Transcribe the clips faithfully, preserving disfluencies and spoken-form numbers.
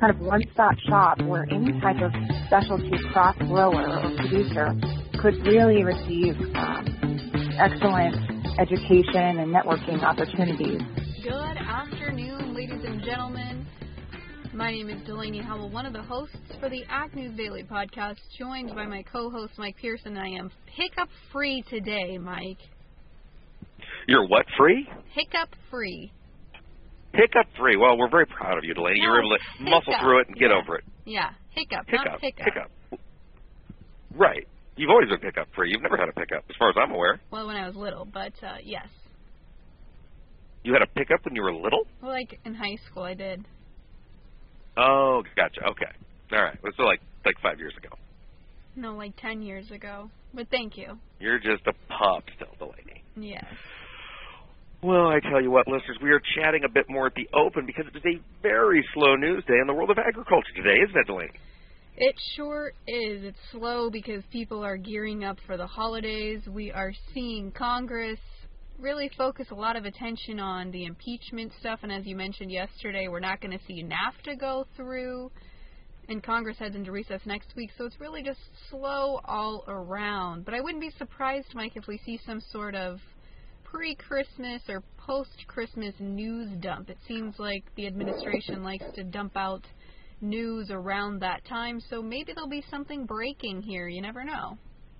kind of one-stop shop where any type of specialty crop grower or producer could really receive um, excellent education and networking opportunities. Good afternoon, ladies and gentlemen. My name is Delaney Howell, one of the hosts for the Ag News Daily podcast, joined by my co-host Mike Pearson. I am hiccup free today, Mike. You're what free? Hiccup free. Hiccup free. Well, we're very proud of you, Delaney. No, you were able to hiccup. muscle through it and get yeah. over it. Yeah, hiccup, Hiccup. not hiccup. Hiccup. Right. You've always been hiccup free. You've never had a pickup, as far as I'm aware. Well, when I was little, but uh, yes. You had a pickup when you were little? Well, like in high school, I did. Oh, gotcha. Okay. All right. It was like like five years ago. No, like ten years ago. But thank you. You're just a pup still, Delaney. Yes. Well, I tell you what, listeners, we are chatting a bit more at the open because it is a very slow news day in the world of agriculture today, isn't it, Delaney? It sure is. It's slow because people are gearing up for the holidays. We are seeing Congress really focus a lot of attention on the impeachment stuff, and as you mentioned yesterday, we're not going to see NAFTA go through, and Congress heads into recess next week, so it's really just slow all around. But I wouldn't be surprised, Mike, if we see some sort of pre-Christmas or post-Christmas news dump. It seems like the administration likes to dump out news around that time, so maybe there'll be something breaking here. You never know.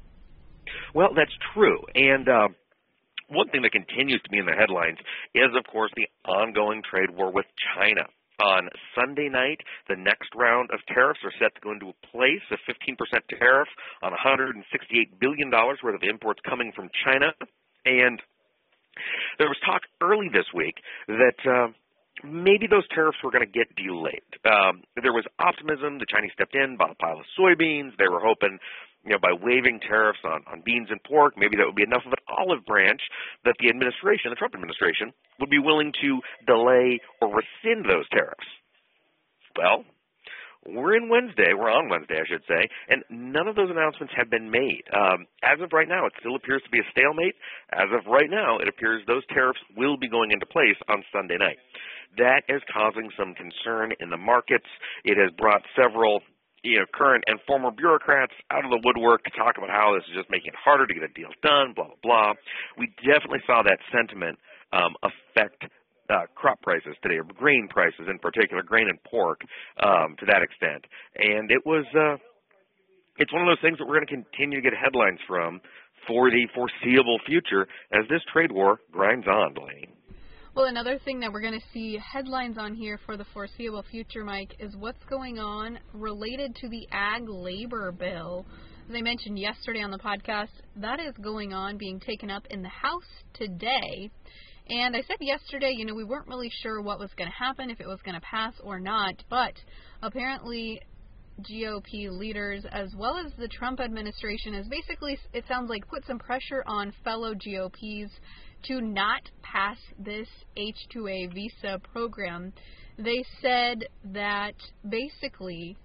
Well, that's true, and uh, one thing that continues to be in the headlines is, of course, the ongoing trade war with China. On Sunday night, the next round of tariffs are set to go into place, a fifteen percent tariff on one hundred sixty-eight billion dollars worth of imports coming from China. And there was talk early this week that uh, maybe those tariffs were going to get delayed. Um, there was optimism. The Chinese stepped in, bought a pile of soybeans. They were hoping, you know, by waiving tariffs on, on beans and pork, maybe that would be enough of an olive branch that the administration, the Trump administration, would be willing to delay or rescind those tariffs. Well, we're in Wednesday, we're on Wednesday, I should say, and none of those announcements have been made. Um, as of right now, it still appears to be a stalemate. As of right now, it appears those tariffs will be going into place on Sunday night. That is causing some concern in the markets. It has brought several you know, current and former bureaucrats out of the woodwork to talk about how this is just making it harder to get a deal done, blah, blah, blah. We definitely saw that sentiment um, affect uh, crop prices today, or grain prices in particular, grain and pork um, to that extent. And it was, uh, it's one of those things that we're going to continue to get headlines from for the foreseeable future as this trade war grinds on, Delaney. Well, another thing that we're going to see headlines on here for the foreseeable future, Mike, is what's going on related to the ag labor bill. As I mentioned yesterday on the podcast, that is going on, being taken up in the House today. And I said yesterday, you know, we weren't really sure what was going to happen, if it was going to pass or not, but apparently G O P leaders, as well as the Trump administration, has basically, it sounds like, put some pressure on fellow G O Ps to not pass this H two A visa program. They said that basically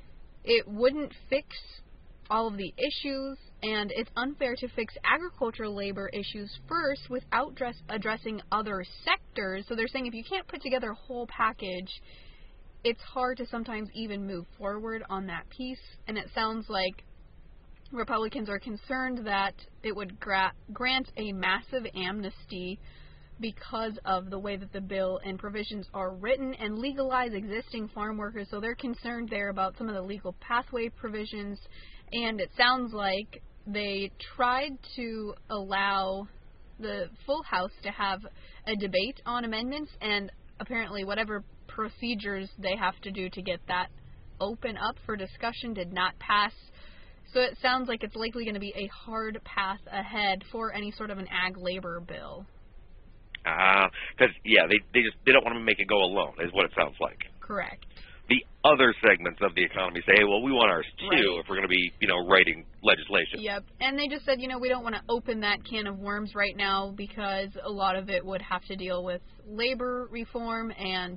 it wouldn't fix all of the issues, and it's unfair to fix agricultural labor issues first without dress- addressing other sectors. So they're saying if you can't put together a whole package, it's hard to sometimes even move forward on that piece. And it sounds like Republicans are concerned that it would gra- grant a massive amnesty because of the way that the bill and provisions are written and legalize existing farm workers. So they're concerned there about some of the legal pathway provisions. And it sounds like they tried to allow the full House to have a debate on amendments, and apparently whatever procedures they have to do to get that open up for discussion did not pass. So it sounds like it's likely going to be a hard path ahead for any sort of an ag labor bill. Ah, uh, because, yeah, they, they just they don't want to make it go alone, is what it sounds like. Correct. The other segments of the economy say, hey, well, we want ours too, right, if we're going to be, you know, writing legislation. Yep. And they just said, you know, we don't want to open that can of worms right now because a lot of it would have to deal with labor reform, and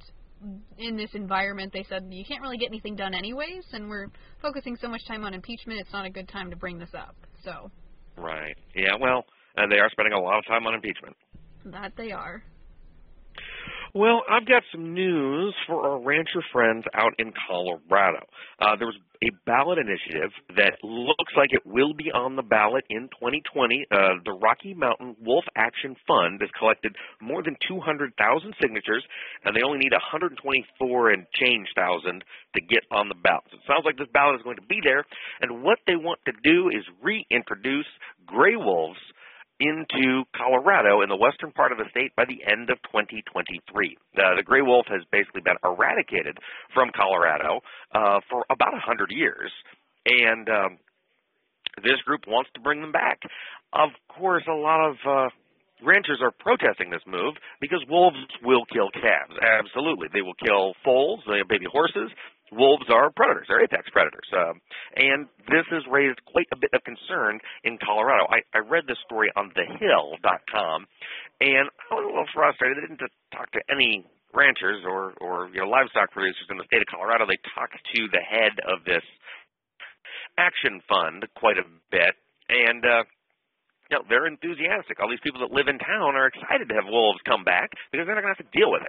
in this environment, they said you can't really get anything done anyways, and we're focusing so much time on impeachment, it's not a good time to bring this up. So. Right. Yeah, well, and they are spending a lot of time on impeachment. That they are. Well, I've got some news for our rancher friends out in Colorado. Uh, there was a ballot initiative that looks like it will be on the ballot in twenty twenty. Uh, the Rocky Mountain Wolf Action Fund has collected more than two hundred thousand signatures, and they only need one hundred twenty-four and change thousand to get on the ballot. So it sounds like this ballot is going to be there, and what they want to do is reintroduce gray wolves into Colorado in the western part of the state by the end of twenty twenty-three. Uh, the gray wolf has basically been eradicated from Colorado uh, for about one hundred years, and um, this group wants to bring them back. Of course, a lot of uh, ranchers are protesting this move because wolves will kill calves. Absolutely. They will kill foals, uh, baby horses. Wolves are predators. They're apex predators. Um, and this has raised quite a bit of concern in Colorado. I, I read this story on the hill dot com, and I was a little frustrated. They didn't talk to any ranchers or, or you know, livestock producers in the state of Colorado. They talked to the head of this action fund quite a bit, and uh, you know, they're enthusiastic. All these people that live in town are excited to have wolves come back because they're not going to have to deal with it.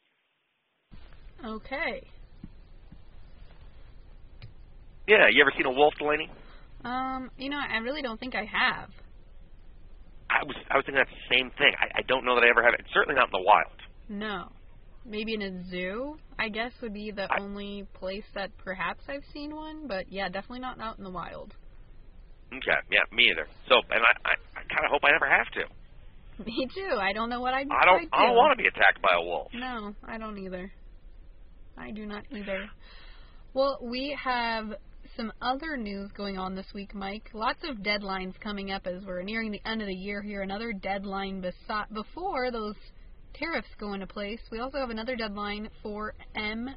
Okay. Yeah, you ever seen a wolf, Delaney? Um, you know, I really don't think I have. I was I was thinking that same thing. I, I don't know that I ever have. It's certainly not in the wild. No. Maybe in a zoo, I guess, would be the I, only place that perhaps I've seen one. But, yeah, definitely not out in the wild. Okay, yeah, me either. So, and I, I, I kind of hope I never have to. Me too. I don't know what I'd I don't. I'd I don't do. want to be attacked by a wolf. No, I don't either. I do not either. Well, we have some other news going on this week, Mike. Lots of deadlines coming up as we're nearing the end of the year here. Another deadline besi- before those tariffs go into place. We also have another deadline for M,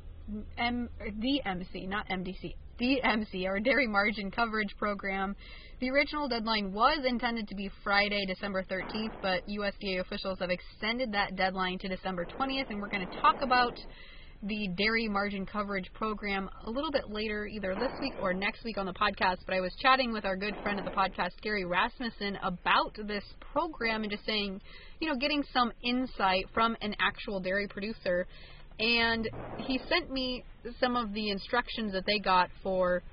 M, D M C, not M D C, D M C, our Dairy Margin Coverage Program. The original deadline was intended to be Friday, December thirteenth, but U S D A officials have extended that deadline to December twentieth, and we're going to talk about the Dairy Margin Coverage Program a little bit later, either this week or next week on the podcast. But I was chatting with our good friend of the podcast, Gary Rasmussen, about this program and just saying, you know, getting some insight from an actual dairy producer. And he sent me some of the instructions that they got for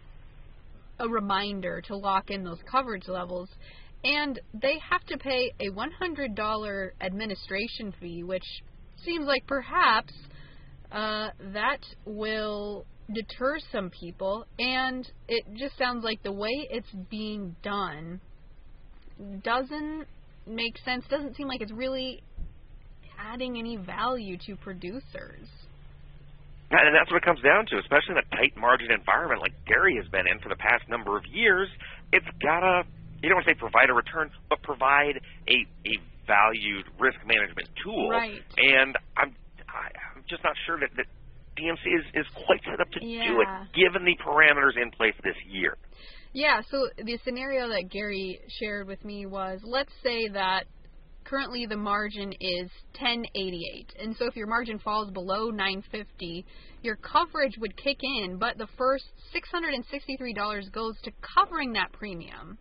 a reminder to lock in those coverage levels. And they have to pay a one hundred dollars administration fee, which seems like perhaps Uh, that will deter some people, and it just sounds like the way it's being done doesn't make sense, doesn't seem like it's really adding any value to producers. And that's what it comes down to, especially in a tight margin environment like dairy has been in for the past number of years. It's got to, you don't want to say provide a return, but provide a, a valued risk management tool. Right. And I'm I'm just not sure that, that D M C is, is quite set up to yeah. do it, given the parameters in place this year. Yeah, so the scenario that Gary shared with me was, let's say that currently the margin is ten eighty-eight, and so if your margin falls below nine fifty, your coverage would kick in, but the first six hundred sixty-three dollars goes to covering that premium.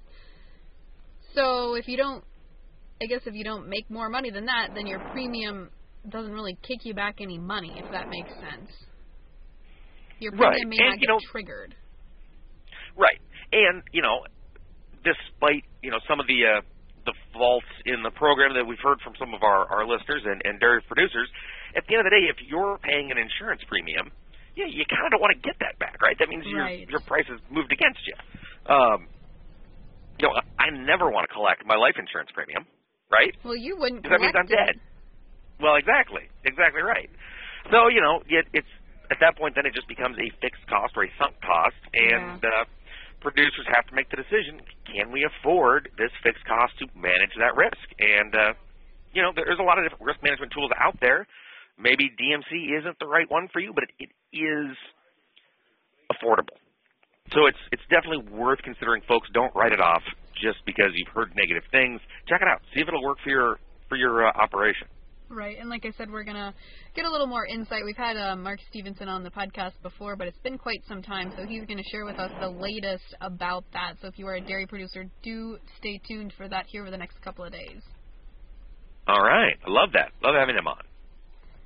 So if you don't, I guess if you don't make more money than that, then your premium doesn't really kick you back any money, if that makes sense. Your premium right. may and, not you get know, triggered. Right. And, you know, despite, you know, some of the uh, the faults in the program that we've heard from some of our, our listeners and, and dairy producers, at the end of the day, if you're paying an insurance premium, yeah, you kind of don't want to get that back, right? That means right. your your price is moved against you. Um, you know, I never want to collect my life insurance premium, right? Well, you wouldn't collect that means I'm dead. It. Well, exactly. Exactly right. So, you know, it, it's at that point then it just becomes a fixed cost or a sunk cost, and yeah. uh, producers have to make the decision, can we afford this fixed cost to manage that risk? And, uh, you know, there's a lot of different risk management tools out there. Maybe D M C isn't the right one for you, but it, it is affordable. So it's it's definitely worth considering. Folks, don't write it off just because you've heard negative things. Check it out. See if it'll work for your, for your uh, operation. Right, and like I said, we're going to get a little more insight. We've had uh, Mark Stevenson on the podcast before, but it's been quite some time, so he's going to share with us the latest about that. So if you are a dairy producer, do stay tuned for that here over the next couple of days. All right. I love that. Love having him on.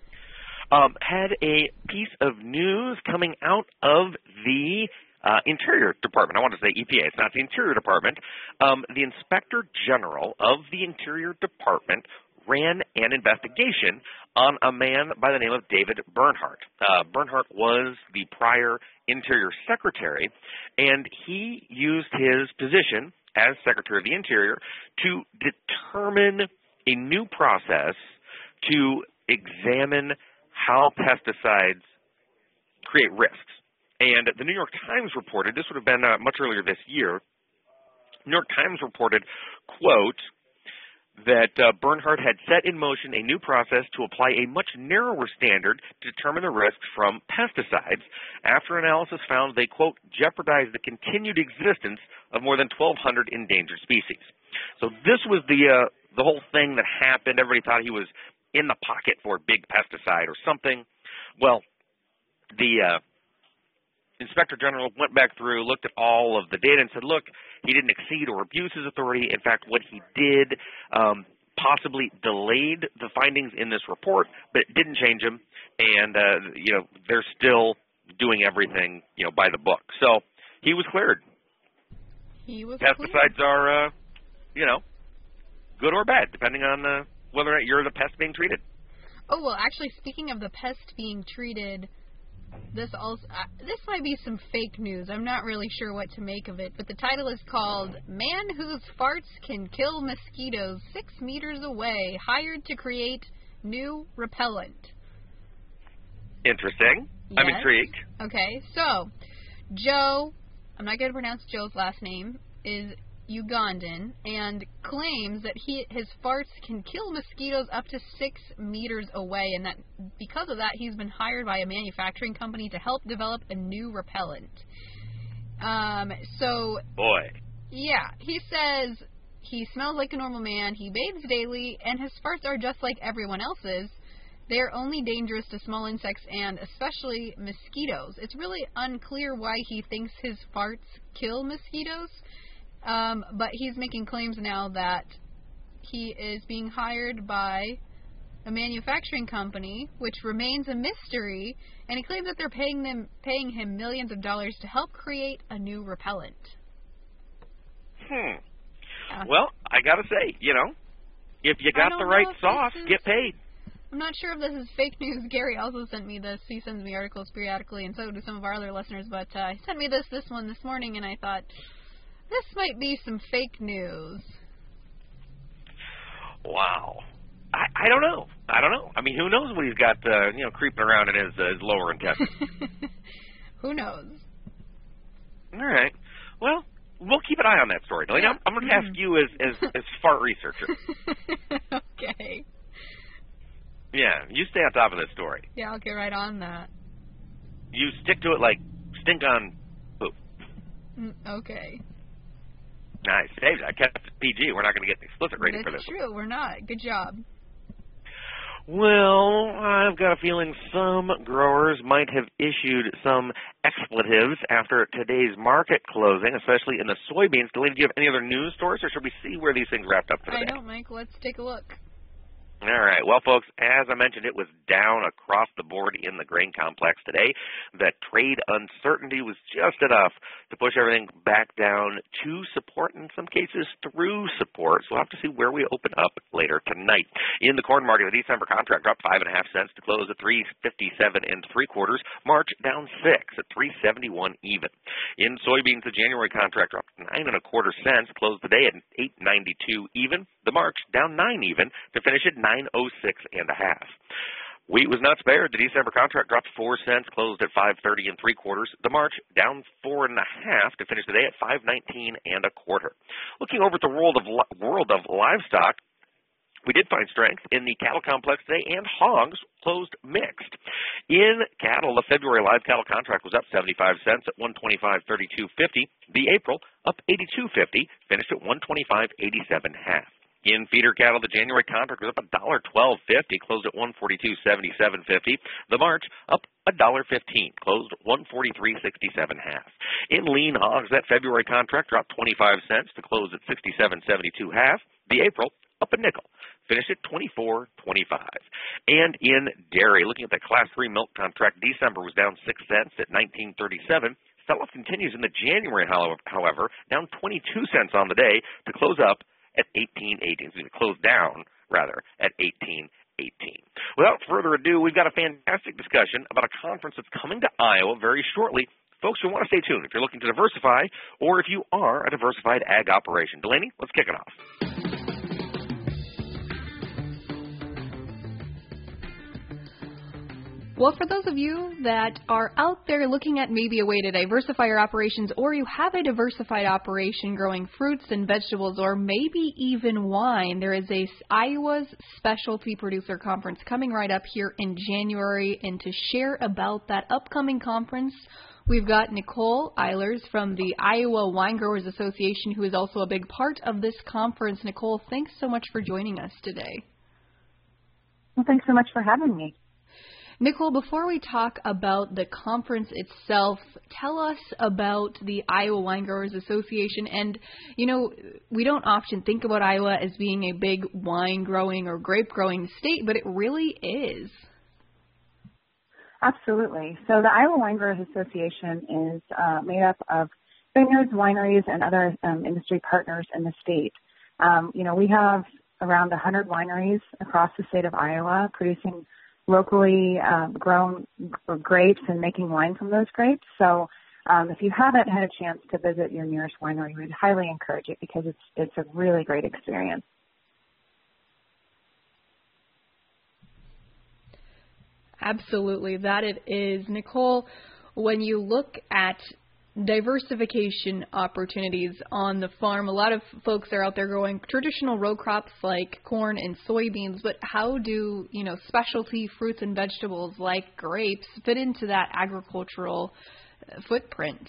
um, had a piece of news coming out of the uh, Interior Department. I want to say E P A. It's not the Interior Department. Um, the Inspector General of the Interior Department ran an investigation on a man by the name of David Bernhardt. Uh, Bernhardt was the prior Interior Secretary, and he used his position as Secretary of the Interior to determine a new process to examine how pesticides create risks. And the New York Times reported, this would have been uh, much earlier this year, New York Times reported, quote, that uh, Bernhardt had set in motion a new process to apply a much narrower standard to determine the risks from pesticides after analysis found they, quote, jeopardized the continued existence of more than twelve hundred endangered species. So this was the uh, the whole thing that happened. Everybody thought he was in the pocket for a big pesticide or something. Well, the uh, Inspector General went back through, looked at all of the data and said, look, he didn't exceed or abuse his authority. In fact, what he did um, possibly delayed the findings in this report, but it didn't change them. And, uh, you know, they're still doing everything, you know, by the book. So he was cleared. He was Pesticides cleared. are, uh, you know, good or bad, depending on uh, whether or not you're the pest being treated. Oh, well, actually, speaking of the pest being treated, This also uh, this might be some fake news. I'm not really sure what to make of it, but the title is called "Man Whose Farts Can Kill Mosquitoes Six Meters Away Hired to Create New Repellent." Interesting. Yes. I'm intrigued. Okay, so Joe, I'm not going to pronounce Joe's last name, is Ugandan and claims that he his farts can kill mosquitoes up to six meters away, and that because of that he's been hired by a manufacturing company to help develop a new repellent. Um, so boy, yeah, he says he smells like a normal man, he bathes daily, and his farts are just like everyone else's. They're only dangerous to small insects and especially mosquitoes. It's really unclear why he thinks his farts kill mosquitoes. Um, but he's making claims now that he is being hired by a manufacturing company, which remains a mystery, and he claims that they're paying them, paying him millions of dollars to help create a new repellent. Hmm. Uh, well, I gotta say, you know, if you got the right sauce, is, get paid. I'm not sure if this is fake news. Gary also sent me this. He sends me articles periodically, and so do some of our other listeners, but uh, he sent me this, this one this morning, and I thought, this might be some fake news. Wow. I, I don't know. I don't know. I mean, who knows what he's got, uh, you know, creeping around in his, uh, his lower intestine. Who knows? All right. Well, we'll keep an eye on that story. Yeah. I'm, I'm going to ask you as, as, as fart researcher. Okay. Yeah, you stay on top of this story. Yeah, I'll get right on that. You stick to it like stink on poop. Mm, okay. Nice. Hey, I kept it P G. We're not going to get an explicit rating That's for this. That's true. We're not. Good job. Well, I've got a feeling some growers might have issued some expletives after today's market closing, especially in the soybeans. Delaney, do you have any other news stories, or should we see where these things wrapped up for the I day? don't, Mike. Let's take a look. All right. Well, folks, as I mentioned, it was down across the board in the grain complex today. That trade uncertainty was just enough to push everything back down to support, in some cases through support. So we'll have to see where we open up later tonight. In the corn market, the December contract dropped five and a half cents to close at three fifty-seven and three quarters. March down six at three seventy-one even. In soybeans, the January contract dropped nine and a quarter cents, closed the day at eight ninety-two even. The March down nine even to finish at nine oh six and a half. Wheat was not spared. The December contract dropped four cents, closed at five thirty and three quarters. The March down four and a half to finish the day at five nineteen and a quarter. Looking over at the world of world of livestock, we did find strength in the cattle complex today, and hogs closed mixed. In cattle, the February live cattle contract was up seventy-five cents at one twenty-five thirty-two fifty. The April up eighty-two fifty, finished at one twenty-five eighty-seven half. In feeder cattle, the January contract was up one twelve fifty, closed at one forty-two seventy-seven fifty. The March up one fifteen, closed one forty-three sixty-seven half. In lean hogs, that February contract dropped twenty-five cents to close at sixty-seven seventy-two half. The April up a nickel, finished at twenty-four twenty-five. And in dairy, looking at the Class three milk contract, December was down six cents at nineteen thirty-seven. Sell-off continues in the January, however, down twenty-two cents on the day to close up at eighteen eighteen. So to close down, rather, at eighteen eighteen. Without further ado, we've got a fantastic discussion about a conference that's coming to Iowa very shortly. Folks, you'll want to stay tuned if you're looking to diversify or if you are a diversified ag operation. Delaney, let's kick it off. Well, for those of you that are out there looking at maybe a way to diversify your operations, or you have a diversified operation growing fruits and vegetables, or maybe even wine, there is a Iowa's Specialty Producer Conference coming right up here in January. And to share about that upcoming conference, we've got Nicole Eilers from the Iowa Wine Growers Association, who is also a big part of this conference. Nicole, thanks so much for joining us today. Well, thanks so much for having me. Nicole, before we talk about the conference itself, tell us about the Iowa Wine Growers Association. And, you know, we don't often think about Iowa as being a big wine growing or grape growing state, but it really is. Absolutely. So the Iowa Wine Growers Association is uh, made up of vineyards, wineries, and other um, industry partners in the state. Um, you know, we have around one hundred wineries across the state of Iowa producing locally um, grown grapes and making wine from those grapes. So um, if you haven't had a chance to visit your nearest winery, we'd highly encourage it because it's it's a really great experience. Absolutely, that it is. Nicole, when you look at diversification opportunities on the farm, a lot of folks are out there growing traditional row crops like corn and soybeans, but how do, you know, specialty fruits and vegetables like grapes fit into that agricultural footprint?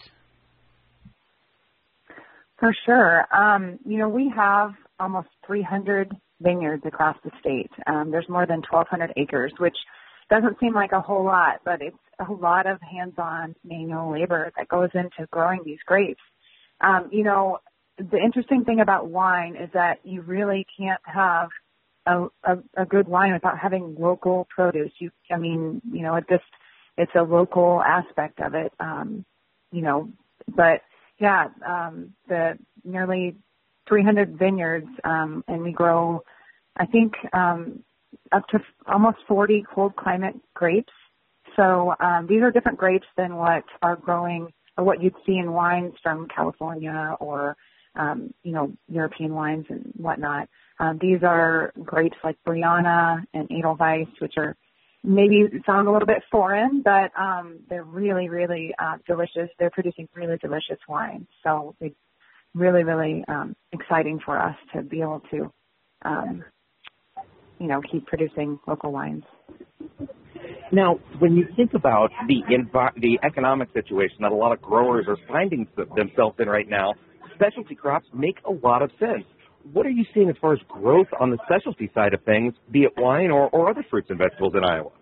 For sure. Um, you know, we have almost three hundred vineyards across the state. Um, there's more than twelve hundred acres, which doesn't seem like a whole lot, but it's a lot of hands-on manual labor that goes into growing these grapes. Um, you know, the interesting thing about wine is that you really can't have a, a, a good wine without having local produce. You, I mean, you know, it just, it's a local aspect of it, um, you know, but yeah, um, the nearly three hundred vineyards, um, and we grow, I think, um, up to almost forty cold climate grapes. So um, these are different grapes than what are growing or what you'd see in wines from California or, um, you know, European wines and whatnot. Um, these are grapes like Brianna and Edelweiss, which are maybe sound a little bit foreign, but um, they're really, really uh, delicious. They're producing really delicious wines. So it's really, really um, exciting for us to be able to, um, you know, keep producing local wines. Now, when you think about the env- the economic situation that a lot of growers are finding themselves in right now, specialty crops make a lot of sense. What are you seeing as far as growth on the specialty side of things, be it wine or, or other fruits and vegetables in Iowa?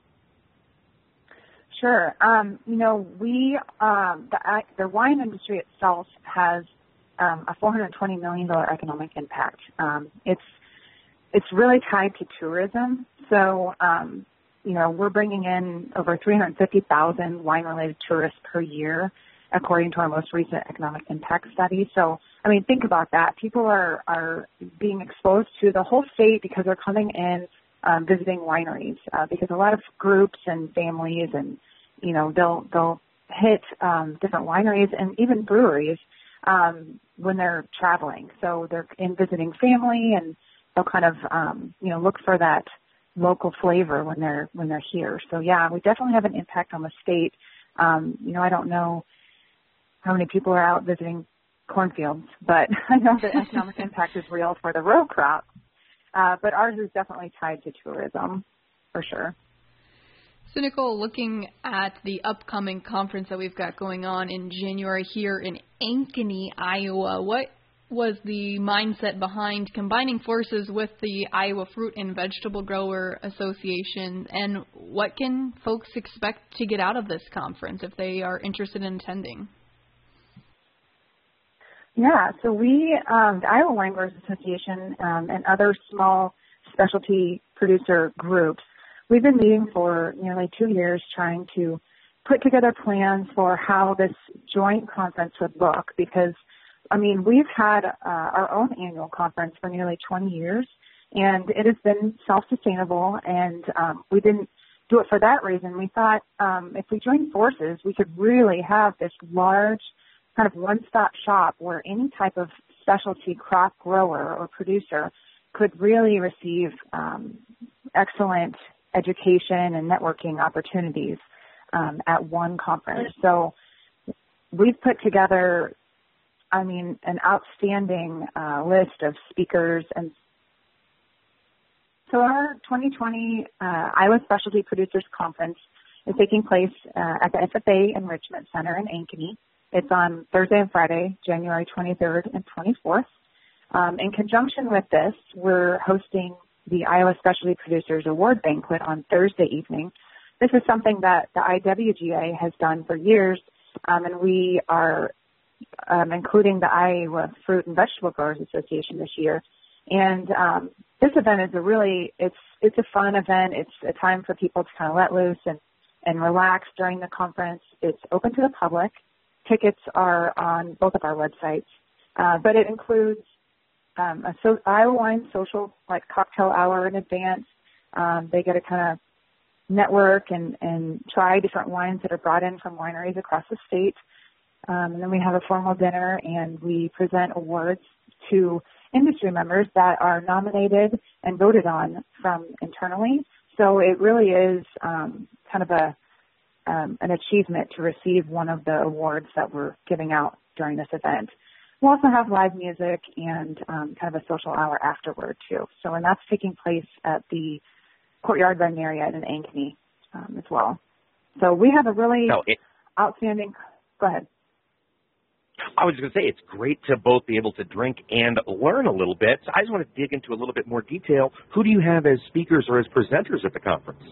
Sure. Um, you know, we um, the, the wine industry itself has um, a four hundred twenty million dollars economic impact. Um, it's it's really tied to tourism. So, um, you know, we're bringing in over three hundred fifty thousand wine-related tourists per year, according to our most recent economic impact study. So, I mean, think about that. People are, are being exposed to the whole state because they're coming in, um, visiting wineries, uh, because a lot of groups and families and, you know, they'll, they'll hit um, different wineries and even breweries um, when they're traveling. So they're in visiting family and they'll kind of, um, you know, look for that local flavor when they're when they're here. So yeah, we definitely have an impact on the state. Um, you know, I don't know how many people are out visiting cornfields, but I know the economic impact is real for the row crop. Uh, but ours is definitely tied to tourism, for sure. So Nicole, looking at the upcoming conference that we've got going on in January here in Ankeny, Iowa, what was the mindset behind combining forces with the Iowa Fruit and Vegetable Grower Association, and what can folks expect to get out of this conference if they are interested in attending? Yeah, so we, um, the Iowa Wine Growers Association um, and other small specialty producer groups, we've been meeting for nearly two years trying to put together plans for how this joint conference would look because, I mean, we've had uh, our own annual conference for nearly twenty years, and it has been self-sustainable, and um, we didn't do it for that reason. We thought um, if we joined forces, we could really have this large kind of one-stop shop where any type of specialty crop grower or producer could really receive um, excellent education and networking opportunities um, at one conference. So we've put together, I mean, an outstanding uh, list of speakers. And so our twenty twenty uh, Iowa Specialty Producers Conference is taking place uh, at the F F A Enrichment Center in Ankeny. It's on Thursday and Friday, January twenty-third and twenty-fourth. Um, in conjunction with this, we're hosting the Iowa Specialty Producers Award Banquet on Thursday evening. This is something that the I W G A has done for years, um, and we are um, including the Iowa Fruit and Vegetable Growers Association this year. And um, this event is a really, it's it's a fun event. It's a time for people to kind of let loose and, and relax during the conference. It's open to the public. Tickets are on both of our websites, uh, but it includes um, a so, Iowa Wine social like cocktail hour in advance. Um, they get to kind of network and, and try different wines that are brought in from wineries across the state. Um, and then we have a formal dinner, and we present awards to industry members that are nominated and voted on from internally. So it really is um, kind of a Um, an achievement to receive one of the awards that we're giving out during this event. We'll also have live music and um, kind of a social hour afterward, too. So, and that's taking place at the Courtyard by Marriott in Ankeny um, as well. So we have a really no, it, outstanding, go ahead. I was going to say, it's great to both be able to drink and learn a little bit. So I just want to dig into a little bit more detail. Who do you have as speakers or as presenters at the conference?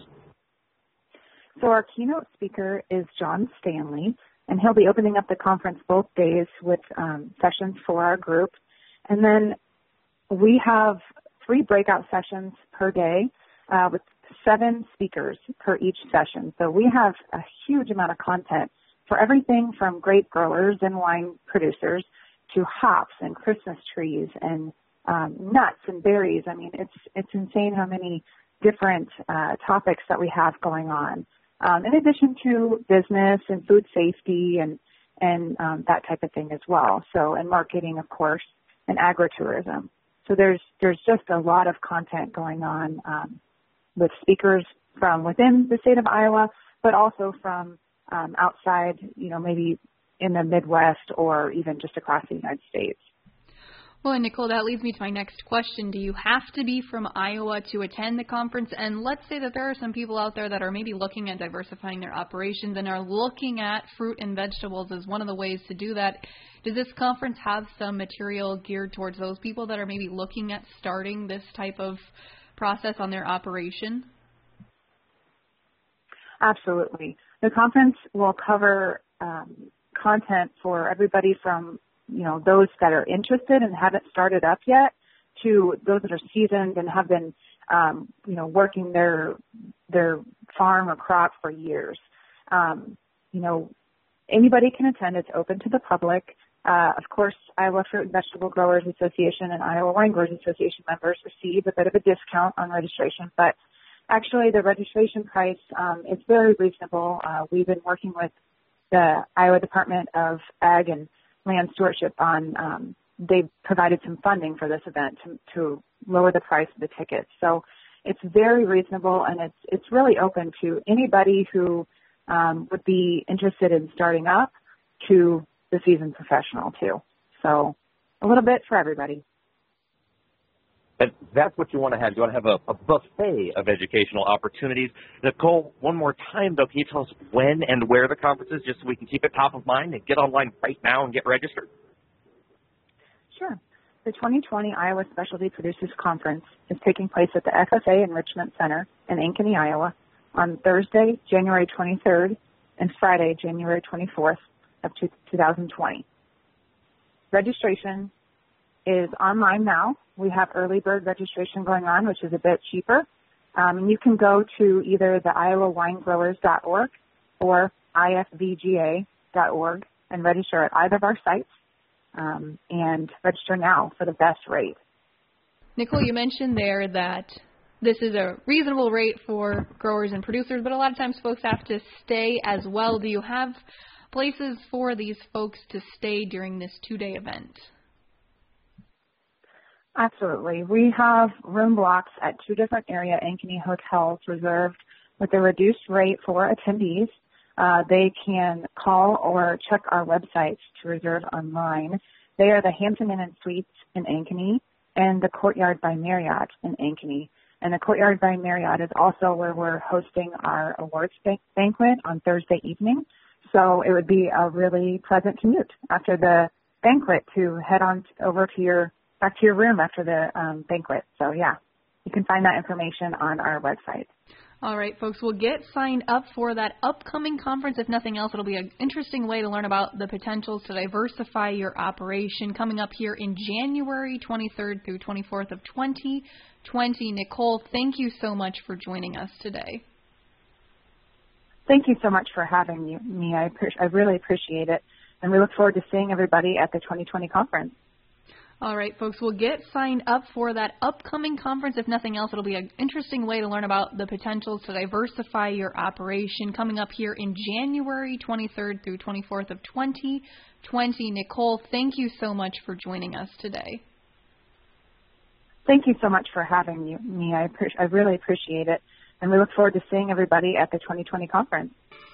So our keynote speaker is John Stanley, and he'll be opening up the conference both days with um, sessions for our group. And then we have three breakout sessions per day uh, with seven speakers per each session. So we have a huge amount of content for everything from grape growers and wine producers to hops and Christmas trees and um, nuts and berries. I mean, it's it's insane how many different uh, topics that we have going on. Um, in addition to business and food safety and and um, that type of thing as well. So, and marketing, of course, and agritourism. So there's there's just a lot of content going on um, with speakers from within the state of Iowa, but also from um, outside, you know, maybe in the Midwest or even just across the United States. Well, and Nicole, that leads me to my next question. Do you have to be from Iowa to attend the conference? And let's say that there are some people out there that are maybe looking at diversifying their operations and are looking at fruit and vegetables as one of the ways to do that. Does this conference have some material geared towards those people that are maybe looking at starting this type of process on their operation? Absolutely. The conference will cover um, content for everybody from you know, those that are interested and haven't started up yet to those that are seasoned and have been, um, you know, working their, their farm or crop for years. Um, you know, anybody can attend. It's open to the public. Uh, of course, Iowa Fruit and Vegetable Growers Association and Iowa Wine Growers Association members receive a bit of a discount on registration, but actually the registration price um, is very reasonable. Uh, we've been working with the Iowa Department of Ag and Land Stewardship on, um, they provided some funding for this event to, to lower the price of the tickets. So it's very reasonable, and it's it's really open to anybody who um, would be interested in starting up to the seasoned professional too. So a little bit for everybody. And that's what you want to have. You want to have a, a buffet of educational opportunities. Nicole, one more time, though, can you tell us when and where the conference is, just so we can keep it top of mind and get online right now and get registered? Sure. The twenty twenty Iowa Specialty Producers Conference is taking place at the F F A Enrichment Center in Ankeny, Iowa, on Thursday, January twenty-third, and Friday, January twenty-fourth of two thousand twenty. Registration is online now. We have early bird registration going on, which is a bit cheaper. Um, and you can go to either the Iowa Wine Growers dot org or I F V G A dot org and register at either of our sites um, and register now for the best rate. Nicole, you mentioned there that this is a reasonable rate for growers and producers, but a lot of times folks have to stay as well. Do you have places for these folks to stay during this two-day event? Absolutely. We have room blocks at two different area Ankeny hotels reserved with a reduced rate for attendees. Uh, they can call or check our websites to reserve online. They are the Hampton Inn and Suites in Ankeny and the Courtyard by Marriott in Ankeny. And the Courtyard by Marriott is also where we're hosting our awards ban- banquet on Thursday evening. So it would be a really pleasant commute after the banquet to head on t- over to your back to your room after the um, banquet. So yeah, you can find that information on our website. All right, folks, we'll get signed up for that upcoming conference. If nothing else, it'll be an interesting way to learn about the potentials to diversify your operation coming up here in January twenty-third through twenty-fourth of twenty twenty. Nicole, thank you so much for joining us today. Thank you so much for having you, me. I, pre- I really appreciate it. And we look forward to seeing everybody at the twenty twenty conference. All right, folks, we'll get signed up for that upcoming conference. If nothing else, it'll be an interesting way to learn about the potentials to diversify your operation coming up here in January twenty-third through twenty-fourth of twenty twenty. Nicole, thank you so much for joining us today. Thank you so much for having you, me. I, pre- I really appreciate it. And we look forward to seeing everybody at the twenty twenty conference.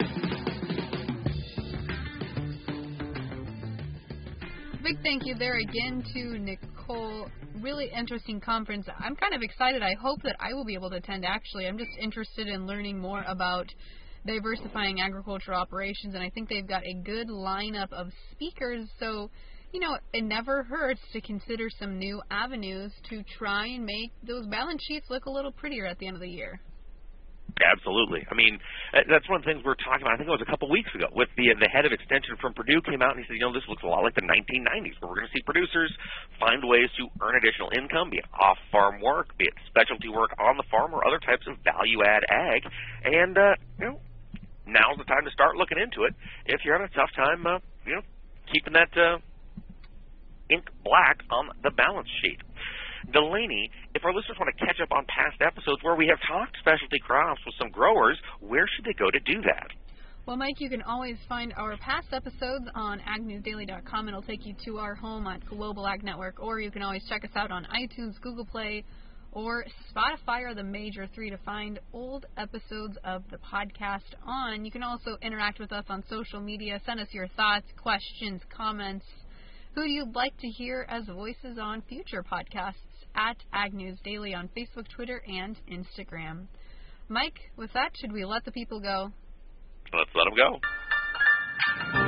Big thank you there again to Nicole. Really interesting conference. I'm kind of excited. I hope that I will be able to attend, actually. I'm just interested in learning more about diversifying agricultural operations, and I think they've got a good lineup of speakers. So, you know, it never hurts to consider some new avenues to try and make those balance sheets look a little prettier at the end of the year. Absolutely. I mean, that's one of the things we were talking about, I think it was a couple weeks ago, with the the head of extension from Purdue came out and he said, you know, this looks a lot like the nineteen nineties, where we're going to see producers find ways to earn additional income, be it off-farm work, be it specialty work on the farm, or other types of value-add ag. And, uh, you know, now's the time to start looking into it if you're having a tough time, uh, you know, keeping that uh, ink black on the balance sheet. Delaney, if our listeners want to catch up on past episodes where we have talked specialty crops with some growers, where should they go to do that? Well, Mike, you can always find our past episodes on ag news daily dot com. It'll take you to our home at Global Ag Network, or you can always check us out on iTunes, Google Play, or Spotify are the major three to find old episodes of the podcast on. You can also interact with us on social media. Send us your thoughts, questions, comments, who you'd like to hear as voices on future podcasts at Ag News Daily on Facebook, Twitter, and Instagram. Mike, with that, should we let the people go? Let's let them go.